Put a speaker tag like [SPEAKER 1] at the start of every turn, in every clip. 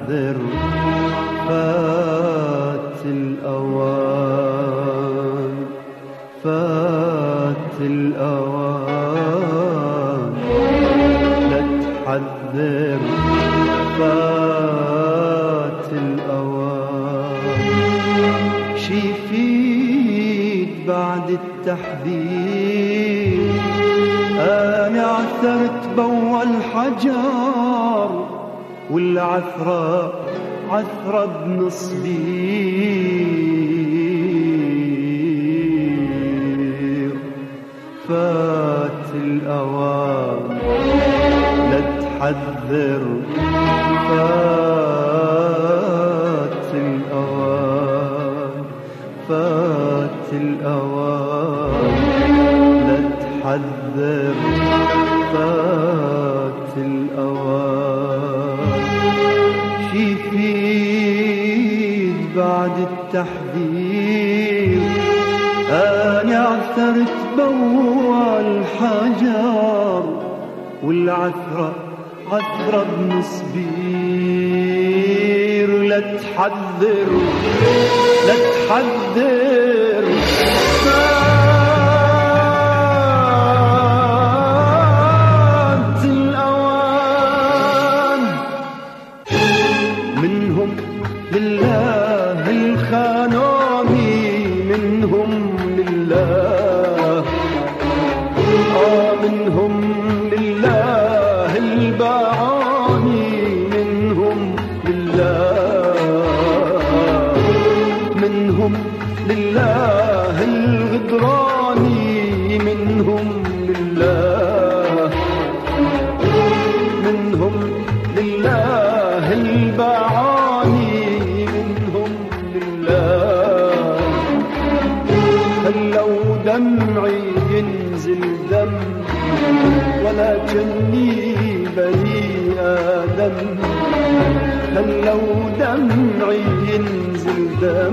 [SPEAKER 1] تحذر فات الأوان، فات الأوان. لا تحذر فات الأوان. شي يفيد بعد التحذير؟ أنا عثرت بأول حجر والعثرة عثرة بنصبير. فات الأوان لا تحذر فات الأوان، فات الأوان. لا تحذر فات الأوان. شي يفيد بعد التحذير؟ أنا عثرت بأول حجر والعثرة عثرة بنصبير. لا تحذر لا تحذر فات الأوان. منهم لله الخانوني، منهم لله منهم لله البعاني، منهم لله، منهم لله الغدراني، منهم لله، منهم لله البعاني، منهم لله. خلوا دمعي ينزل دم ولكني بني آدم. خلوا دمعي ينزل دم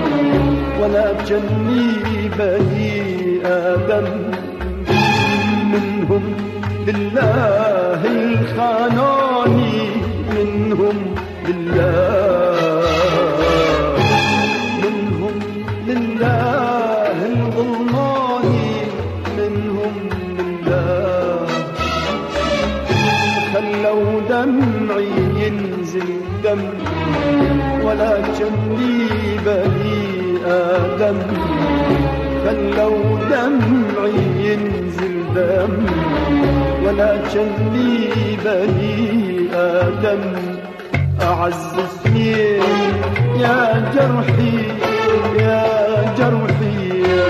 [SPEAKER 1] ولكني بني آدم. منهم لله الخانوني، منهم لله، منهم لله الظلماني، منهم لله. خلوا دمعي ينزل دم ولكني بني آدم. خلوا دمعي ينزل دم ولكني بني آدم. أعز اثنين يا جرحي يا جرحي يا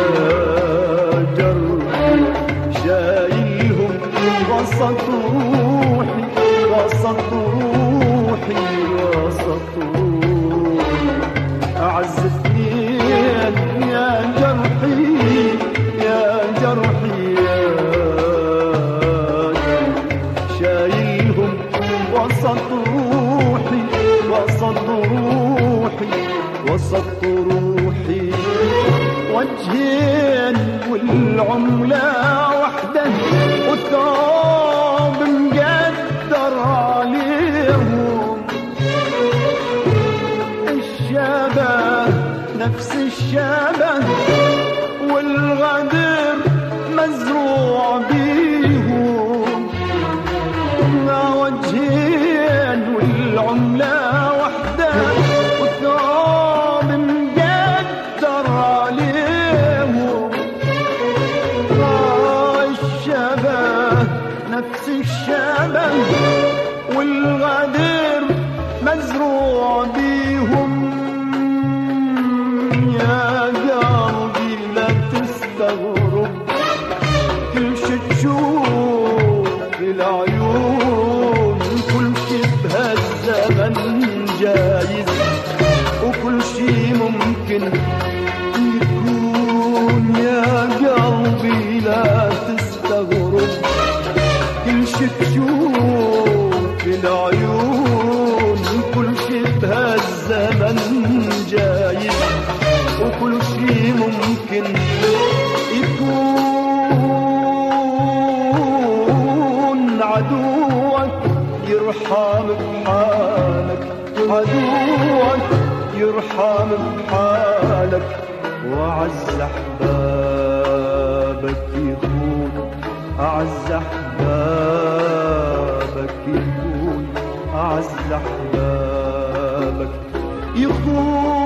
[SPEAKER 1] جرحي، شايلهم وسط روحي وسط روحي وسط روحي. أعز اثنين يا جرحي يا جرحي يا جرحي، شايلهم وسط روحي وسط روحي وسط روحي. وجهين والعملة وحدة والثوب مقدر عليهم. الشبه نفس الشبه والغدر مزروع بيهم. وجهين والعملة وحدة والثوب مقدر عليهم. الشبه نفس الشبه والغدر مزروع بيهم. يا قلبي لا تستغرب، كل شي تشوف العيون، كل شي بهالزمن جايز وكل شي ممكن يكون. يا قلبي لا تستغرب، كل شي تشوف العيون، كل شي بهالزمن جايز وكل شي ممكن يكون. عدوك يرحم بحالك عدوك يرحم بحالك وأعز أحبابك يكون، أعز أحبابك يكون، أعز أحبابك يكون.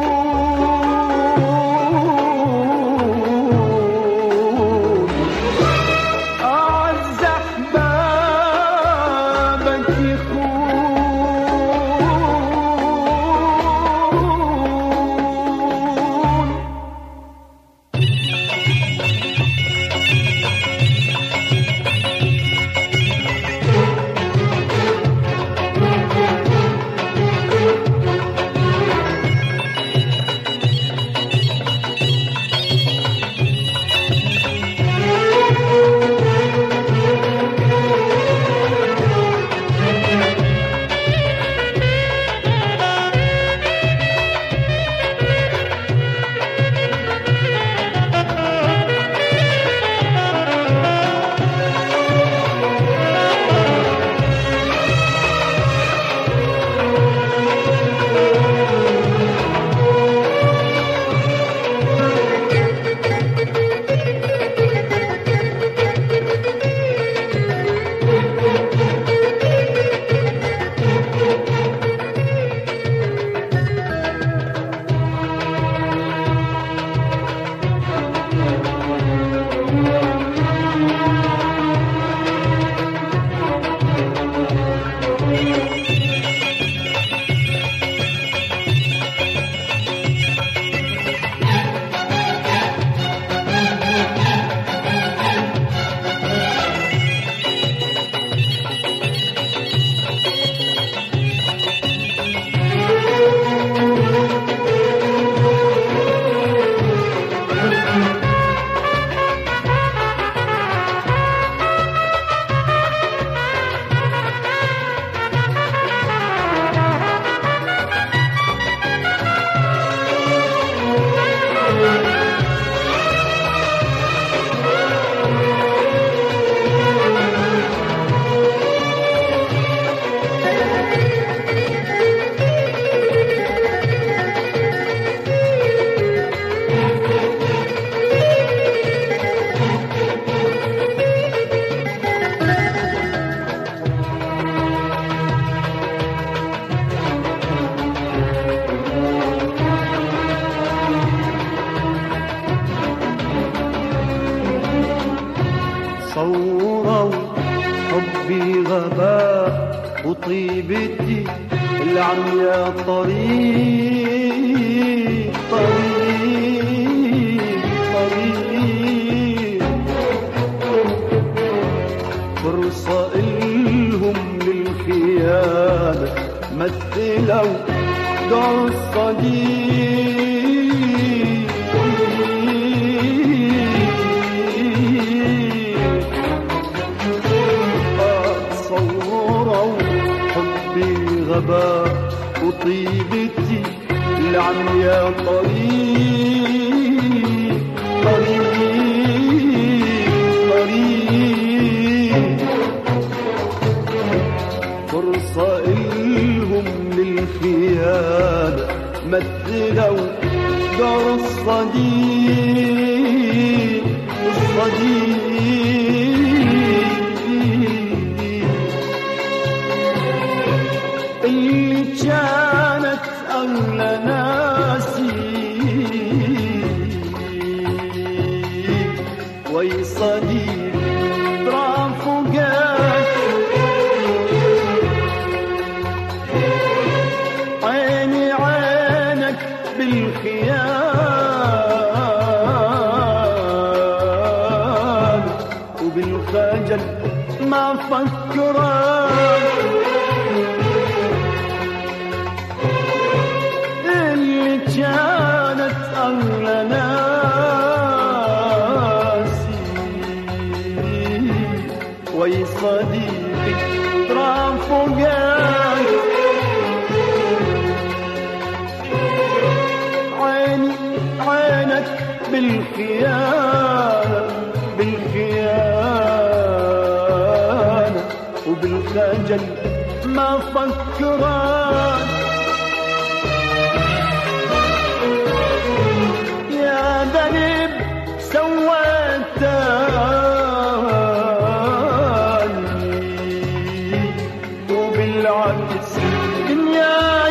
[SPEAKER 1] صوروا حبي غباء وطيبتي العمياء طريق طريق طريق، فرصة إلهم للخيانة مثلوا دور الصديق. غباء وطيبتي العمياء طريق طريق طريق، فرصة إلهم للخيانة مثلوا دور الصديق الصديق اللي كانت أغلى ناسي وي صديق رافقك، عيني عينك بالخيال وبالخجل ما فكرك، كانت أغلى ناسي وي صديقي رافقك، عيني عينك بالخيانة بالخيانة وبالخجل ما فكرك، التاني وبالعكس دنيا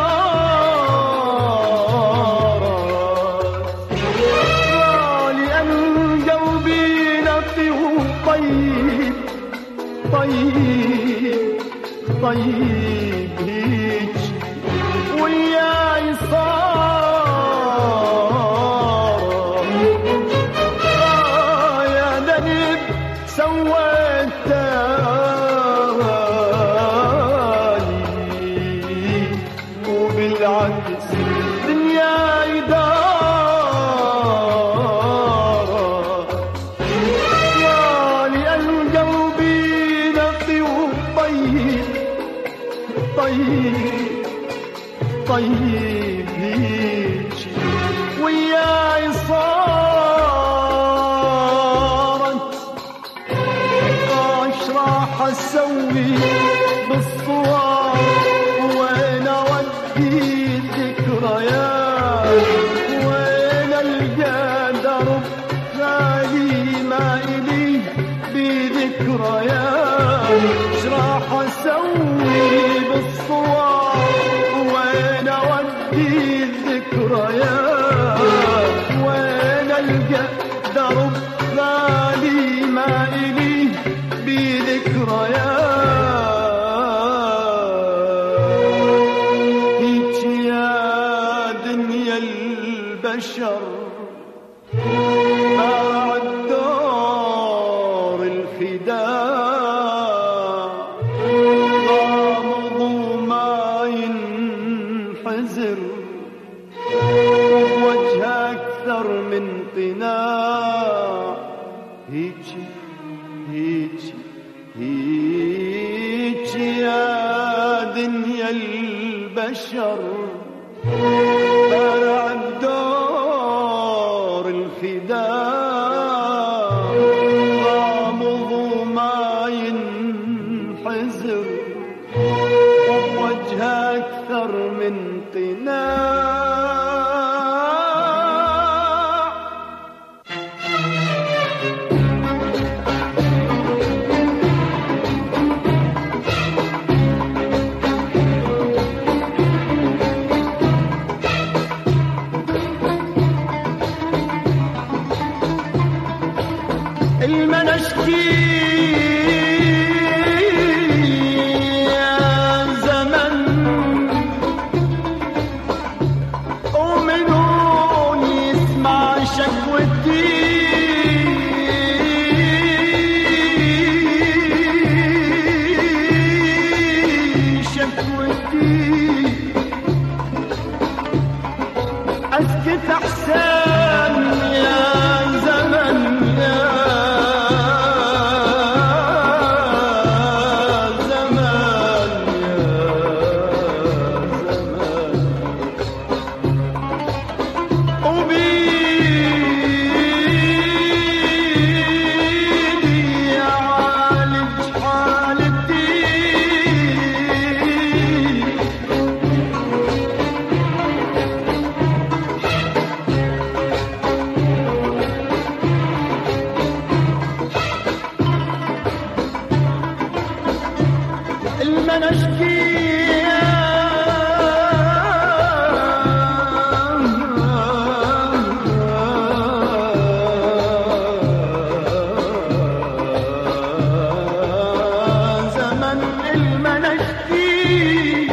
[SPEAKER 1] يدارت لأن قلبي نقي وطيب طيب طيب هيج وياي صار يا ذنب سويت تاني وبالعكس دنيا يدارت لأن قلبي نقي وطيب طيب طيب هيج وياي صارت ايش راح اسوي بالصور وين اودي الذكريات وين القى درب ثاني ما الي بذكريات ايش راح اسوي بالصور وين اودي الذكريات وين القى درب ثاني ما الي بذكريات هيك يا دنيا البشر بعد دور الخداع غامض وما ينحزر وجه أكثر من قناع هيك هيك هيك يا دنيا البشر بعد دور الخداع غامض وما ينحزر وجه أكثر من قناع المنشكي يا زمن ومنون يسمع شكوتي شكوتي اسكت احسن يا زمن يا المنشكي زمن المنشكي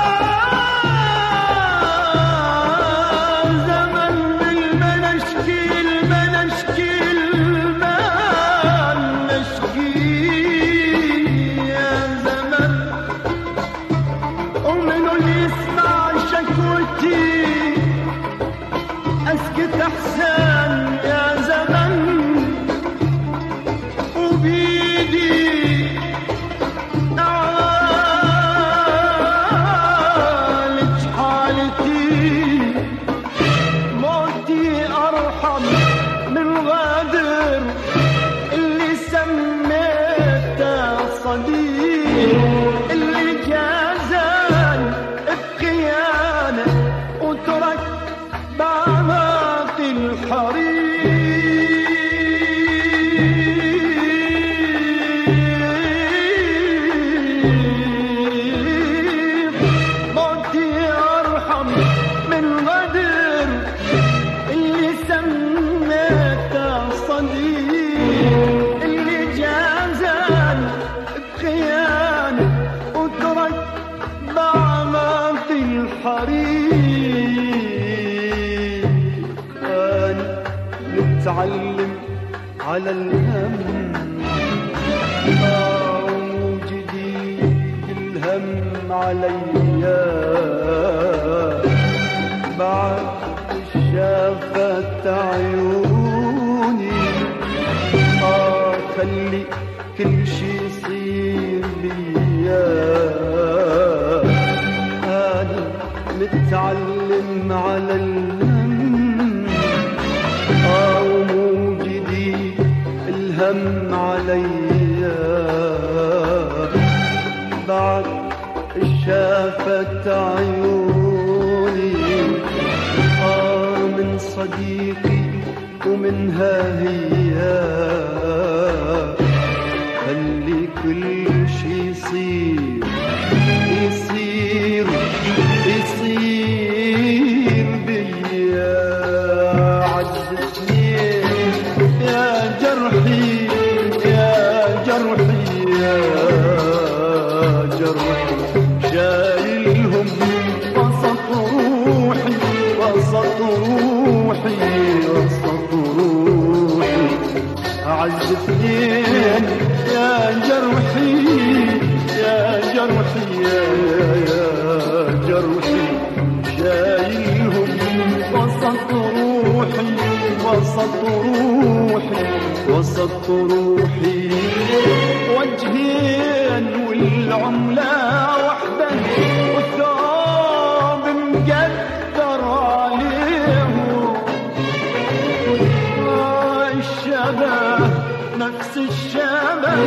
[SPEAKER 1] زمن المنشكي طريق أنا متعلم على الهم وجديد الهم عليا بعد شافت عيوني خلي كل شي يصير بيا أنا متعلم على الهم وموجدي الهم عليا بعد شافت عيوني من صديقي ومنها هي خلي كل شي يصير يصير يصير بيا عزتني يا جرحي يا جرحي يا جرحي شايلهم وسط روحي وسط روحي وسط روحي عزتني يا جرحي يا جرحي يا جرحي شايلهم وسط روحي وسط روحي وسط روحي وجهين والعملة وحدة والثوب مقدر عليهم الشبه نفس الشبه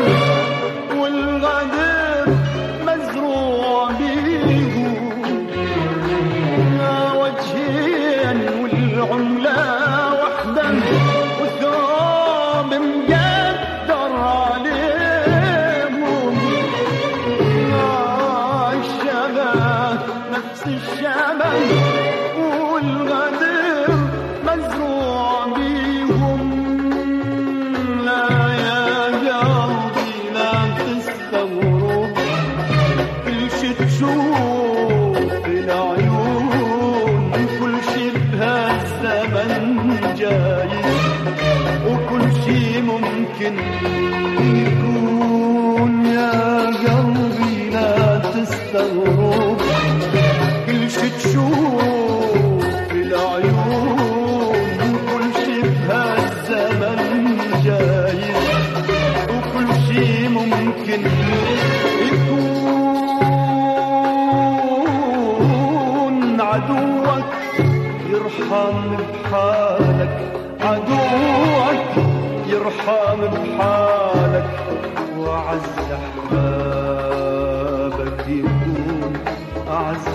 [SPEAKER 1] والغدر مزروع بيهم وجهين والعملة وحدة والثوب مقدر عليهم الشبه نفس الشبه والغدر مزروع بيهم لا يا قلبي لا تستغرب كل شي تشوف العيون كل شي بهالزمن جاي وكل شي ممكن يكون يا قلبي لا تستغرب كل شي تشوف العيون كل شي بهالزمن جاي وكل شي ممكن يكون عدوك يرحم بحالك عدوك يرحم بحالك وأعز أحبابك يكون أعز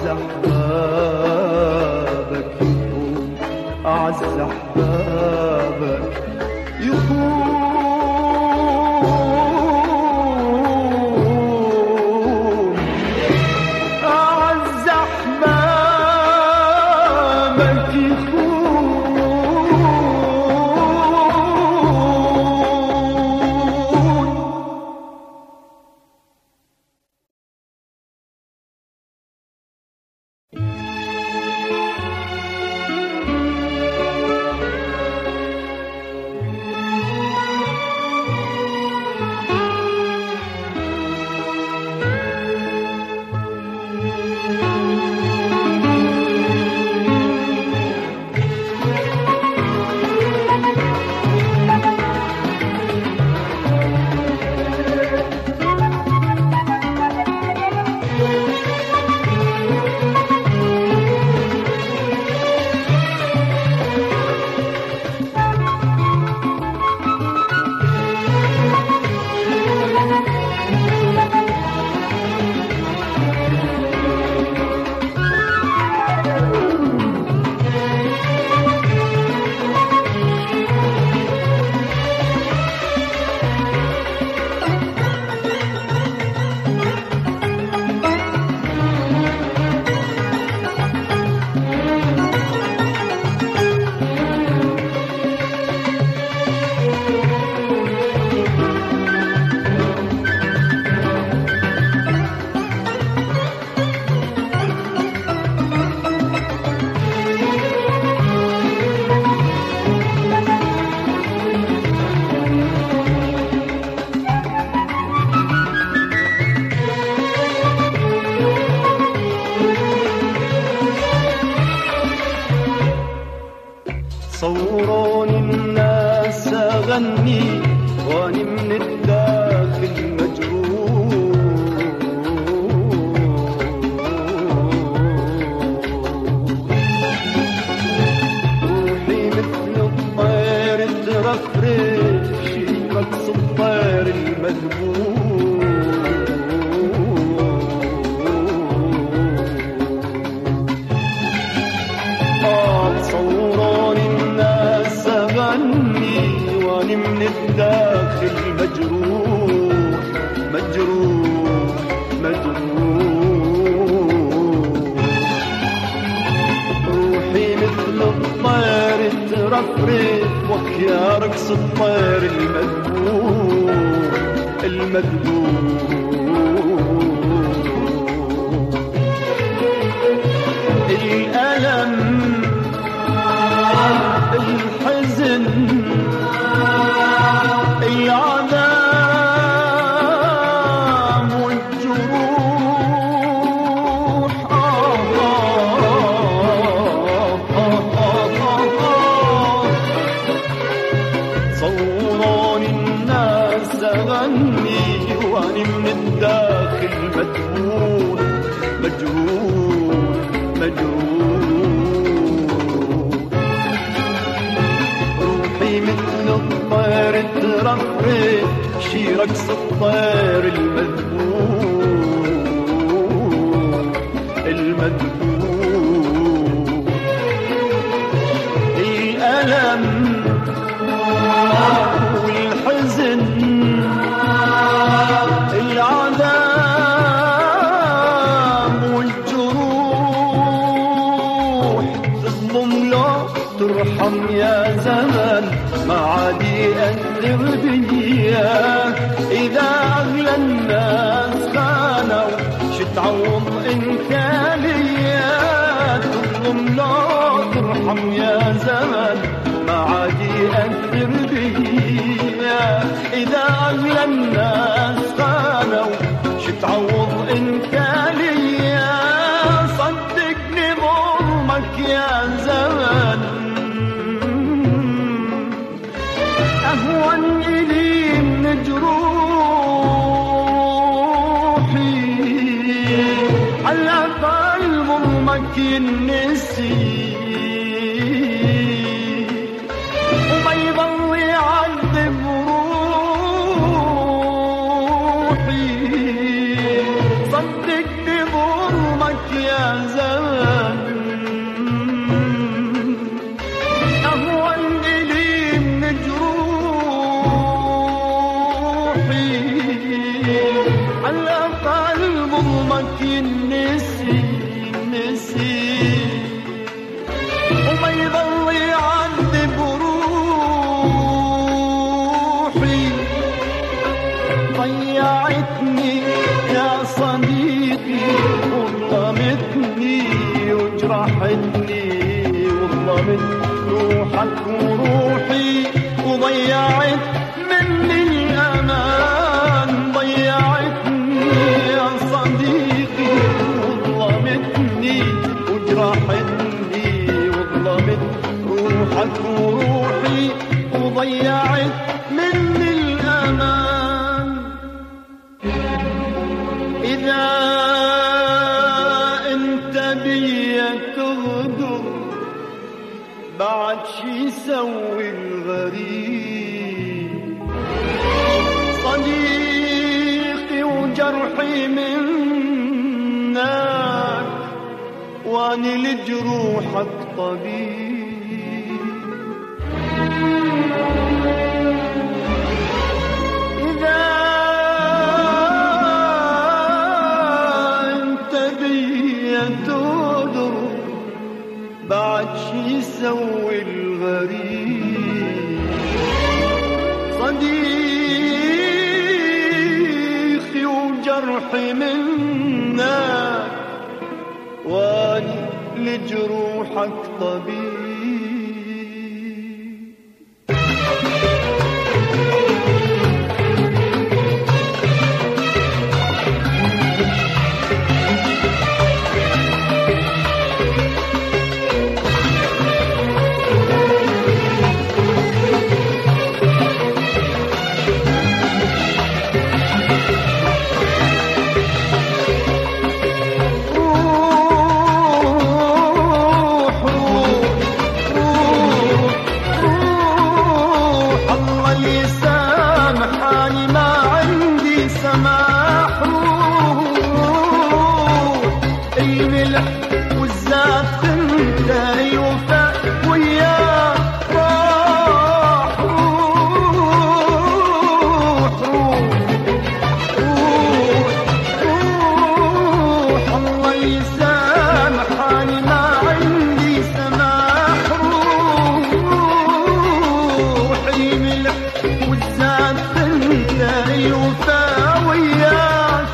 [SPEAKER 1] أحبابك يكون أعز أحبابك يكون أعز أحبابك يكون صوروني الناس أغني وأني من الداخل مجروح. روحي مثل الطير ترفرف شي رقص الطير المذبوح. من الداخل مجروح مجروح مجروح. روحي مثل الطير ترفرف وكيا رقص الطير المذبوح المذبوح. الألم الحزن العذاب والجروح صوروني الناس أغني وأني من الداخل مجروح مجروح مجروح. روحي مثل الطير ترفرف شي رقص الطير المذبوح المذبوح. الألم والحزن العذاب والجروح. تظلم لو ترحم يا زمن ما عادي أقدر بياك. إذا أغلى الناس خانوا شتعوض إنك ليا. تظلم لو ترحم يا زمن ما عادي أقدر بياك. إذا أغلى الناس خانوا شتعوض إنك ليا. صدقني ظلمك يا زمن أهون إلي من جروحي. على قلب ظلمك النسي وما يضل يعذب روحي. صدقني ظلمك يا زمن أهون إلي من جروحي. على قلب ظلمك النسي نسي وما يضل يعذب روحي. ضيعتني يا صديقي وظلمتني وجرحتني وظلمت روحك وروحي. وضيعت مني الأمان ضيعتني يا صديقي وظلمتني وجرحتني وظلمت روحك وروحي. وضيعت مني الأمان. إذا انت بيا تغدر بعد شي يسوي الغريب. صديقي وجرحي منك واني لجروحك طبيب. إذا انت بيا تغدر بعد شي يسوي الغريب. صديقي وجرحي منك واني لجروحك طبيب. انت الوفاء وياك راح. روح الله يسامحني ما عندي سماح. روحي ملح والزاد انت الوفاء وياك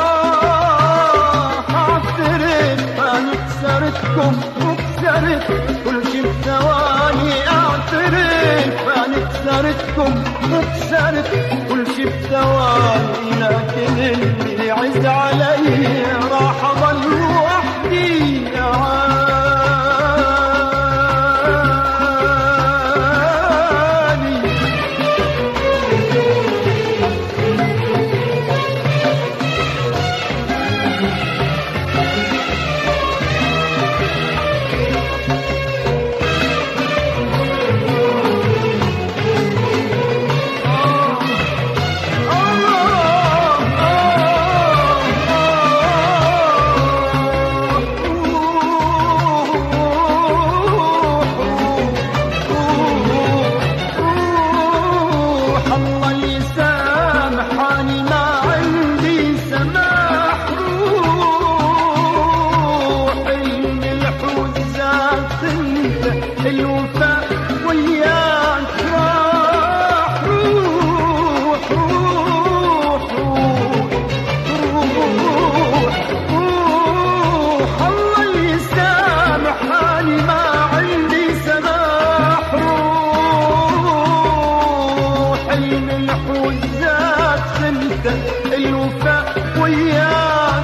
[SPEAKER 1] راح. اعترف انا كسرتكم وكسرت كل شي بثواني. اعترف انا كسرتكم وكسرت كل شي بثواني، لكن اللي يعز علي راح اضل وحدي عاني. الله يسامحني ما عندي سماح. روحي الملح والزاد انت الوفاء وياك راح. روح روح روح روح الله يسامحني ما عندي سماح. الملح والزاد انت الوفاء وياك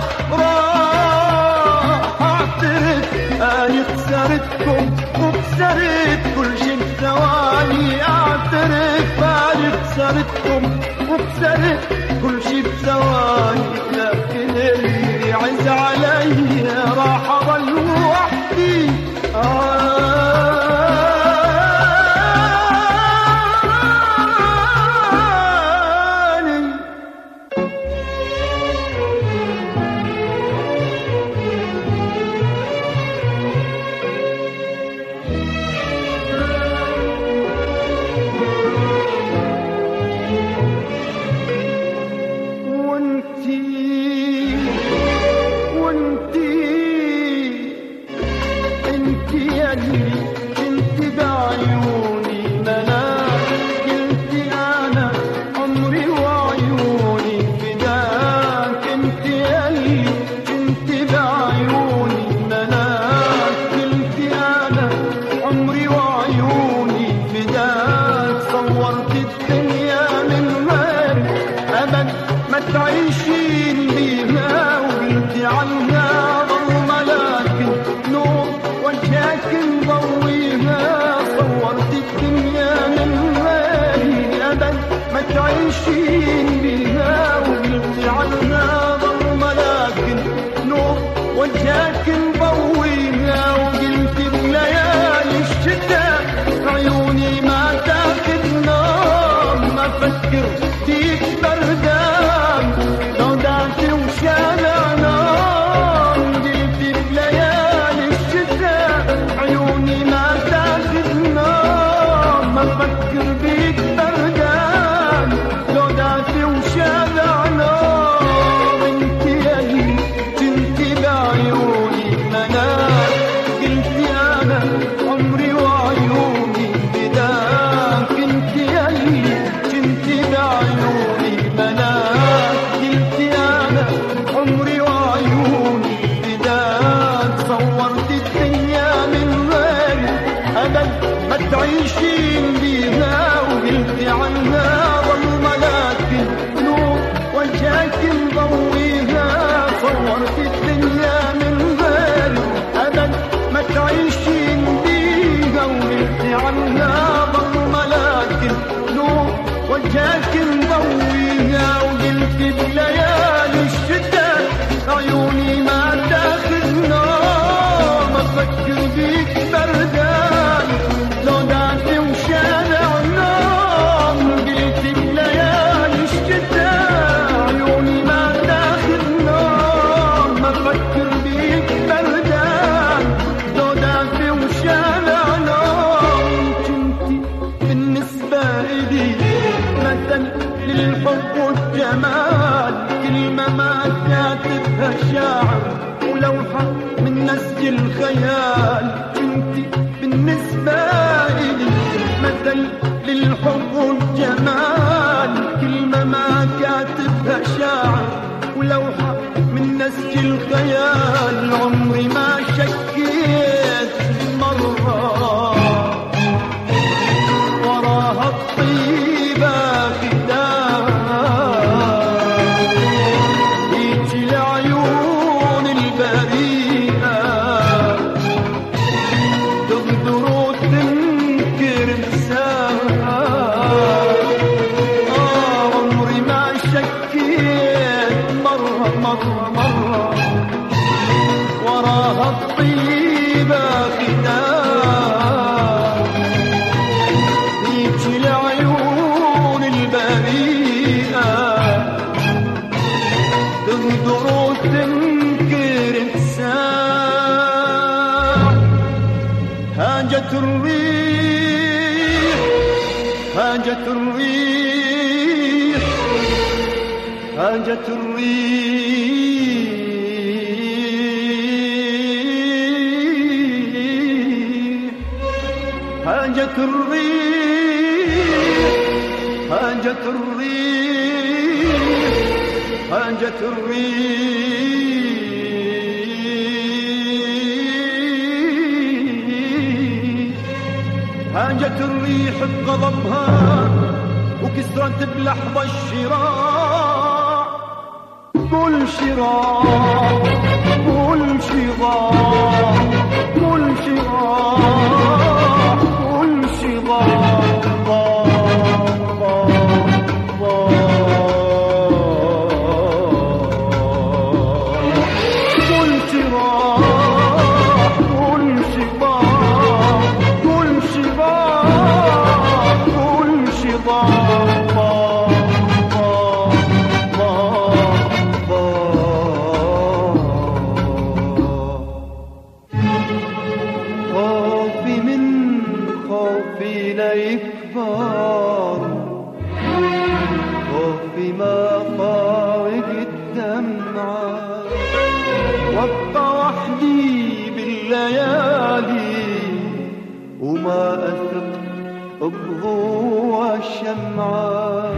[SPEAKER 1] راح. اعترف اني خسرتكم وخسرت كل شي بثواني. اعترف اني خسرتكم وخسرت كل شي بثواني، لكن اللي يعز علي راح اضل وحدي انت بعيوني ملاك. انت انا عمري وعيوني فداك. انت قلبي انت بعيوني ملاك. انت انا عمري وعيوني فداك. صورت الدنيا من غير ابد ما تعيشين بيها، وقلت عنها ظلمة لكن نور وجهك مضويها. صورت الدنيا من غير ابد ما تعيشين بيها، وقلت عنها ظلمة لكن نور وجهك مضويها. وقلت بليالي الشتاء عيوني ما تاخذ نوم، ما فكر فيك بردان لو دعت وشارع نار. قلت بليالي الشتاء عيوني ما تاخذ نوم، ما فكر فيك بردان لو دعت وشارع نار. انت يلي كنت بعيوني مناك. قلت انا عمري وعيوني فداك. انت يلي كنت بعيوني مناك. قلت انا عمري وعيوني فداك. صورت الدنيا من غير ابد ما تعيشين بيها، وقلت عنها ظلمة لكن نور وجهك مضويها. صورت الدنيا من غير ابد ما تعيشين بيها، وقلت عنها ظلمة لكن نور وجهك مضويها. وقلت بليالي الشتاء عيوني ما تاخذ نوم، افكر بيك بردان لو دعت وشارع نوم. قلت بليالي الشتاء عيوني ما تاخذ نوم، افكر بيك بردان لو دعت للحب والجمال، كلمة ما كاتبها شاعر ولوحة من نسج الخيال. انتي بالنسبة لي مثل للحب والجمال، كلمة ما كاتبها شاعر ولوحة من نسج الخيال. عمري ما شكيت مرة وراها الطيبة ختام، هيجي لعيون البريئة تغدر وتنكر مساها. عمري ما شكيت مرة وراها الطيبة ختام، يجي لعيون البريئة تغدر وتنكر تساع. هاجت الريح هاجت الريح هاجت الريح هاجت الريح هاجت الريح هاجت الريح هاجت الريح بغضبها وكسرت بلحظة الشراع. كل شراع كل شراع كل شراع كل شراع خوفي ما فارق الدمعة، وابقى وحدي بالليالي وما أثق بضوء الشمعة.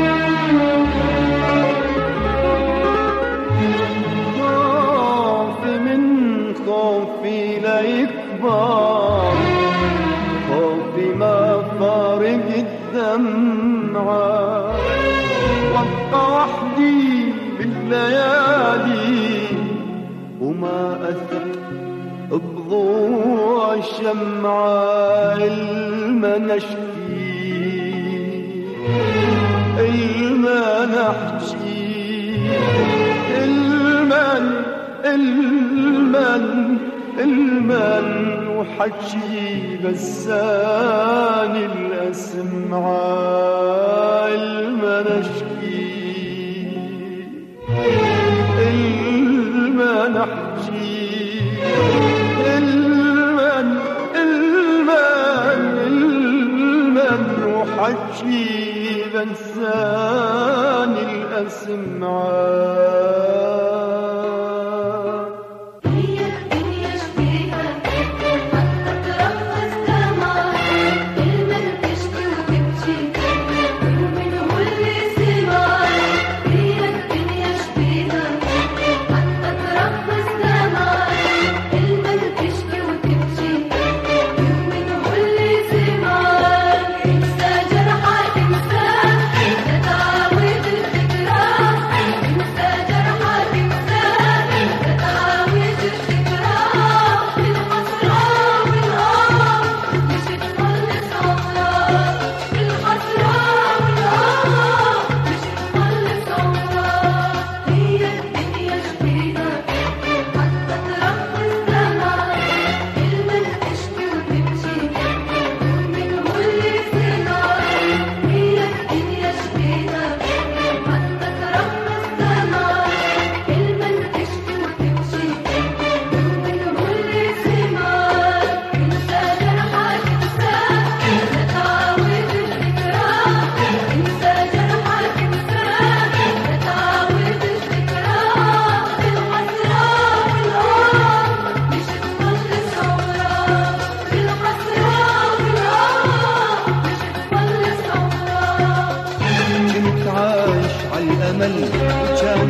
[SPEAKER 1] خوفي من خوفي لا يكبر، خوفي ما فارق الدمعة، وابقى وحدي بالليالي وما أثق بضوء الشمعة. الما نشكي الما نحكي المن وحكي بساني الأسمعة. الما نشكي الما نحكي المن وحكي بساني الأسمعة.
[SPEAKER 2] انسى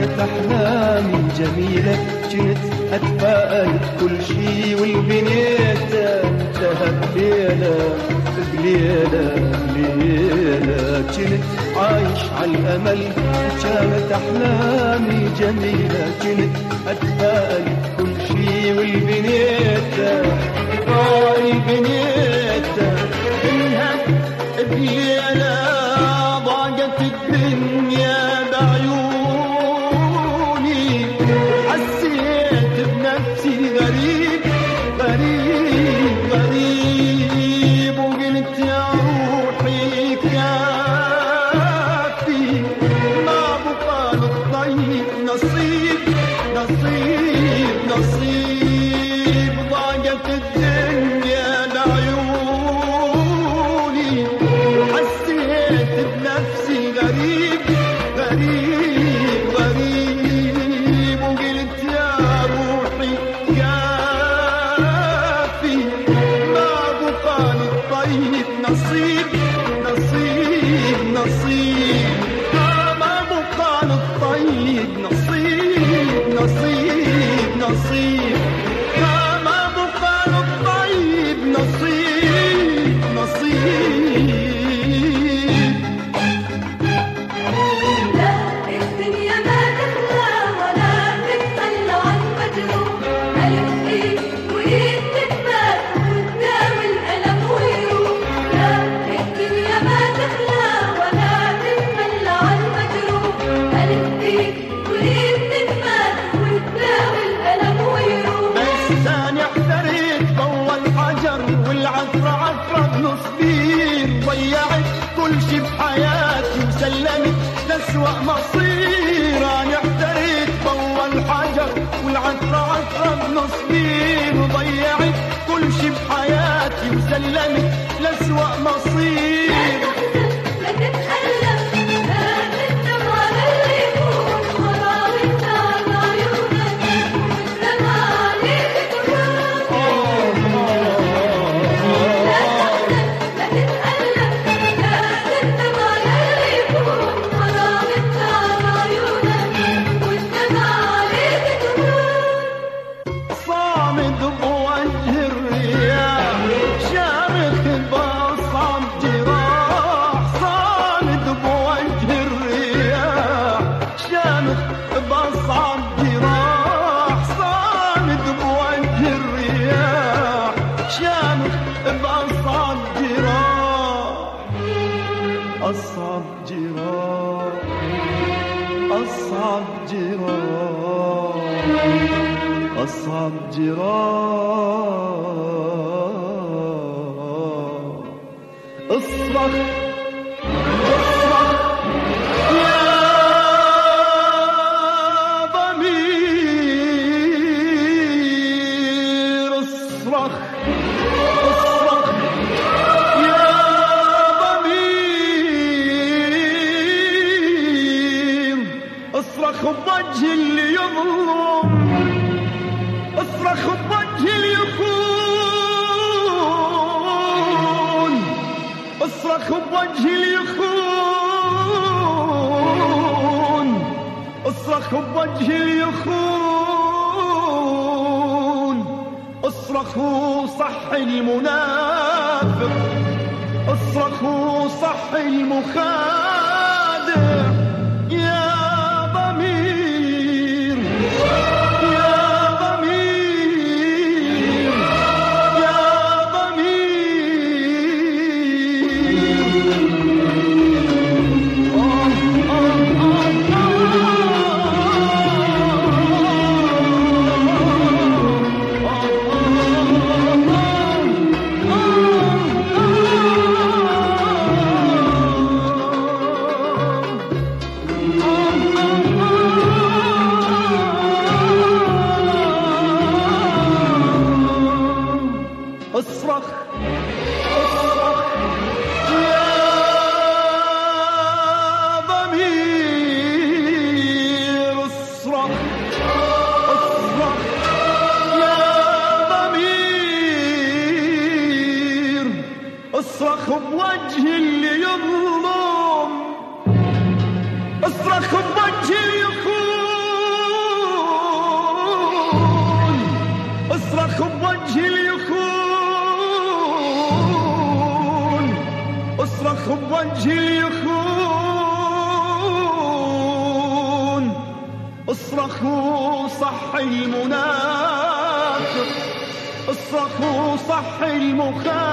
[SPEAKER 1] كانت أحلامي جميلة كنت أتفائل بكل شي والبنيته انتهت بليلة بليلة بليلة كنت عايش عالأمل كانت أحلامي جميلة كنت أتفائل بكل شي والبنيته البنيته انهت بليلة ضاقت الدنيا بعيوني حسيت بنفسي غريب غريب غريب وقلت يا روحي كافي ما بقى للطيب نصيب نصيب نصيب ضاقت الدنيا بعيوني حسيت بنفسي غريب غريب غريب وقلت يا روحي كافي ما بقى للطيب نصيب نصيب نصيب ما بقى للطيب نصيب نصيب نصيب ما بقى للطيب نصيب نصيب ضيعت كل شي بحياتي وسلمت لأسوأ مصير أنا احتريت ضوى الحجر والعطر عطر بنصبير ضيعت كل شي بحياتي وسلمت لأسوأ مصير لا تتألم لا تندم على اللي يكون غرام انت على عيونك وترمى عليك تكون أصعب جراح أصعب جراح أصعب جراح اصرخ اصرخ يا ضمير اصرخ اصرخ بوجه اللي يظلم اصرخ بوجه اللي يخون اصرخ بوجه اللي يخون اصرخ بوجه اللي يخون اصرخ صح المنافق اصرخ صح المخادع اصرخ اصرخ يا ضمير اصرخ اصرخ يا ضمير اصرخ بوجه اللي يظلم اصرخ بوجه اللي يخون وجه اللي يخون، اصرخ وصحي المنافق، اصرخ وصحي المخالف.